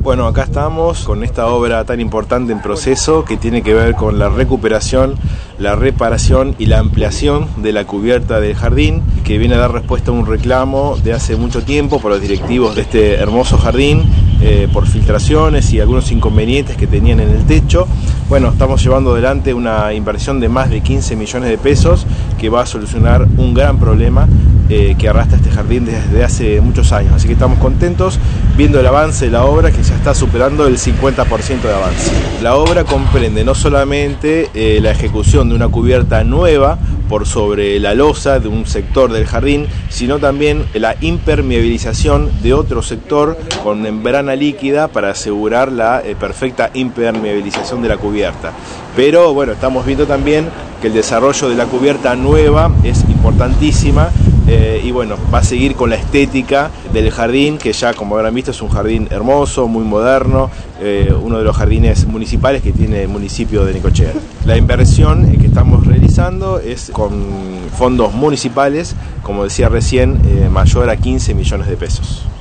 Bueno, acá estamos con esta obra tan importante en proceso que tiene que ver con la recuperación, la reparación y la ampliación de la cubierta del jardín, que viene a dar respuesta a un reclamo de hace mucho tiempo por los directivos de este hermoso jardín, por filtraciones y algunos inconvenientes que tenían en el techo. Bueno, estamos llevando adelante una inversión de más de 15 millones de pesos que va a solucionar un gran problema que arrastra este jardín desde hace muchos años. Así que estamos contentos viendo el avance de la obra, que ya está superando el 50% de avance. La obra comprende no solamente la ejecución de una cubierta nueva por sobre la losa de un sector del jardín, sino también la impermeabilización de otro sector con membrana líquida para asegurar la perfecta impermeabilización de la cubierta. Pero bueno, estamos viendo también que el desarrollo de la cubierta nueva es importantísima y bueno, va a seguir con la estética del jardín, que ya, como habrán visto, es un jardín hermoso, muy moderno, uno de los jardines municipales que tiene el municipio de Necochea. La inversión que estamos realizando es con fondos municipales, como decía recién, mayor a 15 millones de pesos.